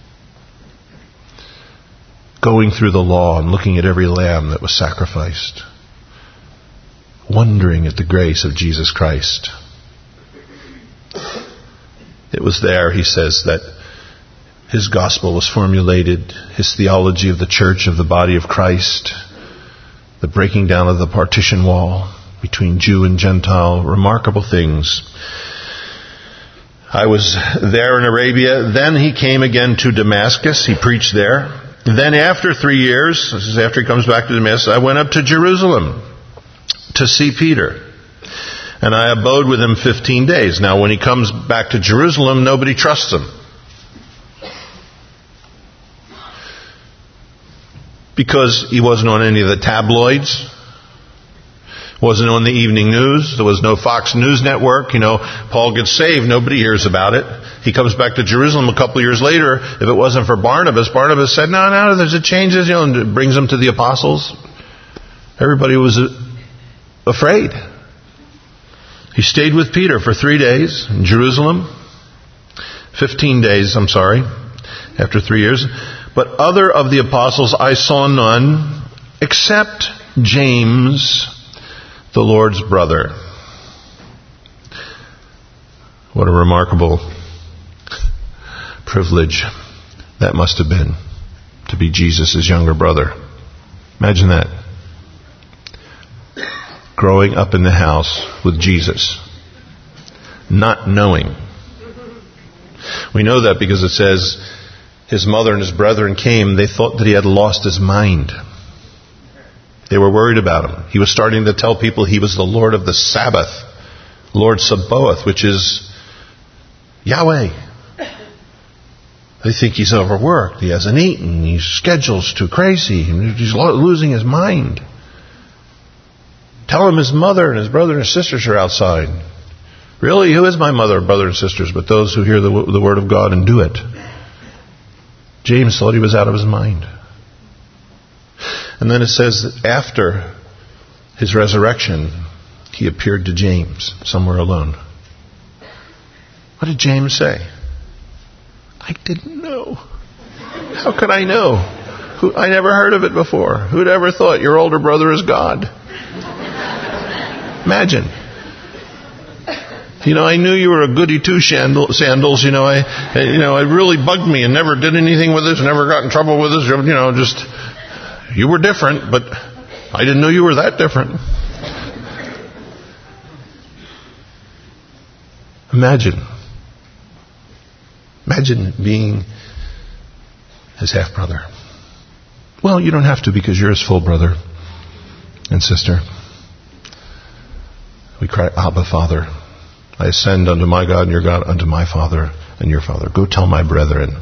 Going through the law and looking at every lamb that was sacrificed. Wondering at the grace of Jesus Christ. It was there, he says, that his gospel was formulated, his theology of the church, of the body of Christ, the breaking down of the partition wall between Jew and Gentile, remarkable things. I was there in Arabia. Then he came again to Damascus. He preached there. Then after three years, this is after he comes back to Damascus, I went up to Jerusalem to see Peter. And I abode with him fifteen days. Now when he comes back to Jerusalem, nobody trusts him. Because he wasn't on any of the tabloids. Wasn't on the evening news. There was no Fox News Network. You know, Paul gets saved. Nobody hears about it. He comes back to Jerusalem a couple of years later. If it wasn't for Barnabas, Barnabas said, no, no, there's a change. You know, and brings them to the apostles. Everybody was afraid. He stayed with Peter for three days in Jerusalem. Fifteen days, I'm sorry, after three years. But other of the apostles I saw none, except James, the Lord's brother. What a remarkable privilege that must have been, to be Jesus' younger brother. Imagine that. Growing up in the house with Jesus, not knowing. We know that because it says his mother and his brethren came. They thought that he had lost his mind. They were worried about him. He was starting to tell people he was the Lord of the Sabbath, Lord Sabaoth, which is Yahweh. They think he's overworked. He hasn't eaten. His schedule's too crazy. He's losing his mind. Tell him his mother and his brother and his sisters are outside. Really, who is my mother, brother, and sisters but those who hear the, the word of God and do it? James thought he was out of his mind. And then it says that after his resurrection, he appeared to James somewhere alone. What did James say? I didn't know. How could I know? Who, I never heard of it before. Who'd ever thought your older brother is God? Imagine. You know, I knew you were a goody two sandals. You know, I, you know, it really bugged me and never did anything with us, never got in trouble with us. You know, just, you were different, but I didn't know you were that different. Imagine. Imagine being his half-brother. Well, you don't have to because you're his full brother and sister. We cry, Abba, Father. I ascend unto my God and your God, unto my Father and your Father. Go tell my brethren.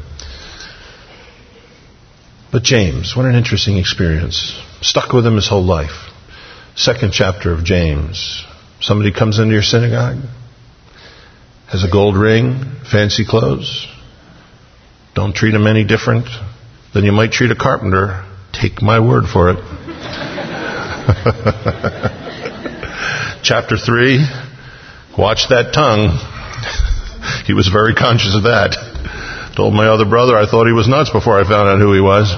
But James, what an interesting experience. Stuck with him his whole life. Second chapter of James. Somebody comes into your synagogue, has a gold ring, fancy clothes. Don't treat him any different than you might treat a carpenter. Take my word for it. Chapter three, watch that tongue. He was very conscious of that. Told my other brother I thought he was nuts before I found out who he was.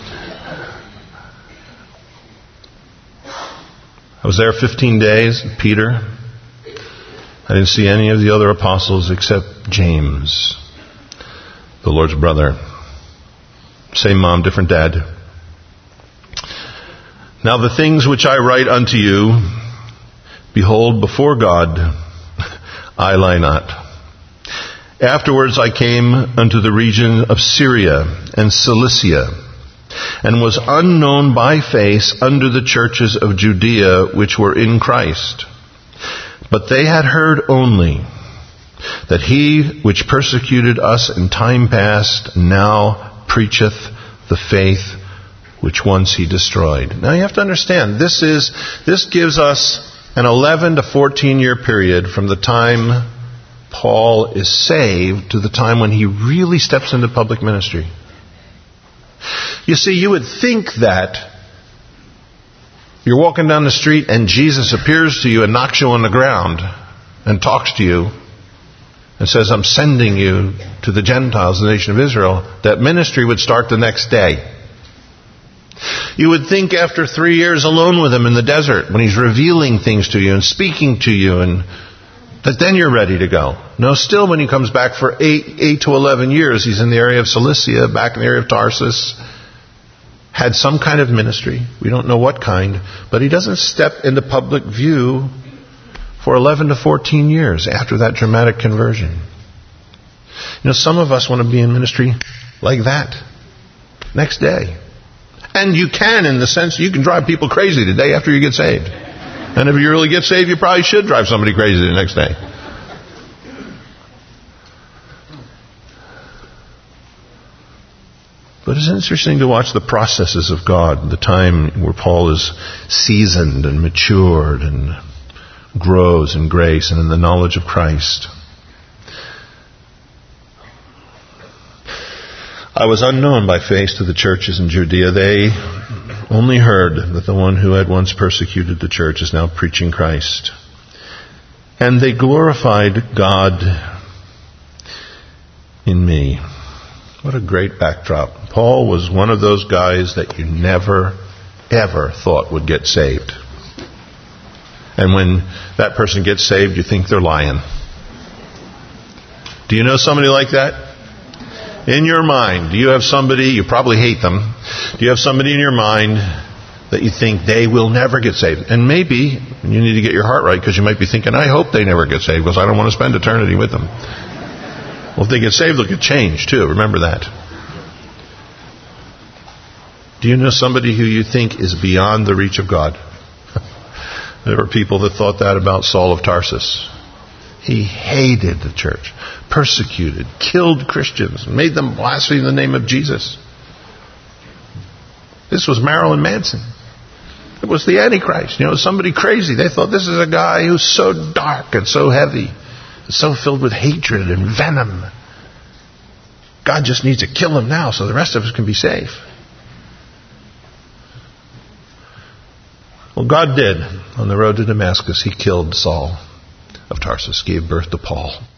I was there fifteen days, Peter. I didn't see any of the other apostles except James, the Lord's brother. Same mom, different dad. Now the things which I write unto you, behold, before God, I lie not. Afterwards I came unto the region of Syria and Cilicia, and was unknown by face unto the churches of Judea which were in Christ. But they had heard only that he which persecuted us in time past now preacheth the faith which once he destroyed. Now you have to understand, this is this gives us an eleven to fourteen year period from the time Paul is saved to the time when he really steps into public ministry. You see, you would think that you're walking down the street and Jesus appears to you and knocks you on the ground and talks to you and says, I'm sending you to the Gentiles, the nation of Israel, that ministry would start the next day. You would think after three years alone with him in the desert, when he's revealing things to you and speaking to you, and that then you're ready to go. No, still when he comes back for eight, eight to eleven years, he's in the area of Cilicia, back in the area of Tarsus, had some kind of ministry. We don't know what kind, but he doesn't step into public view for eleven to fourteen years after that dramatic conversion. You know, some of us want to be in ministry like that, next day. And you can, in the sense you can drive people crazy the day after you get saved. And if you really get saved, you probably should drive somebody crazy the next day. But it's interesting to watch the processes of God, the time where Paul is seasoned and matured and grows in grace and in the knowledge of Christ. I was unknown by face to the churches in Judea. They only heard that the one who had once persecuted the church is now preaching Christ. And they glorified God in me. What a great backdrop. Paul was one of those guys that you never, ever thought would get saved. And when that person gets saved, you think they're lying. Do you know somebody like that? In your mind, do you have somebody, you probably hate them, do you have somebody in your mind that you think they will never get saved? And maybe you need to get your heart right, because you might be thinking, I hope they never get saved because I don't want to spend eternity with them. Well, if they get saved, they'll get changed too. Remember that. Do you know somebody who you think is beyond the reach of God? There were people that thought that about Saul of Tarsus. He hated the church, persecuted, killed Christians, made them blaspheme the name of Jesus. This was Marilyn Manson. It was the Antichrist. You know, somebody crazy. They thought this is a guy who's so dark and so heavy, so filled with hatred and venom. God just needs to kill him now so the rest of us can be safe. Well, God did. On the road to Damascus, he killed Saul of Tarsus, gave birth to Paul.